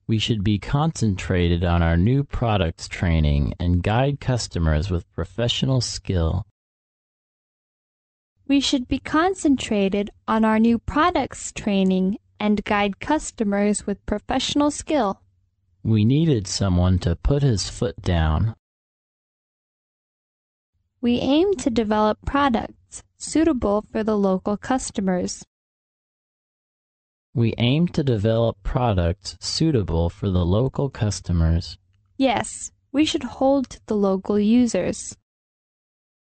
We should be concentrated on our new products training and guide customers with professional skill. We should be concentrated on our new products training and guide customers with professional skill. We needed someone to put his foot down. We aim to develop products suitable for the local customers. We aim to develop products suitable for the local customers. Yes, we should hold to the local users.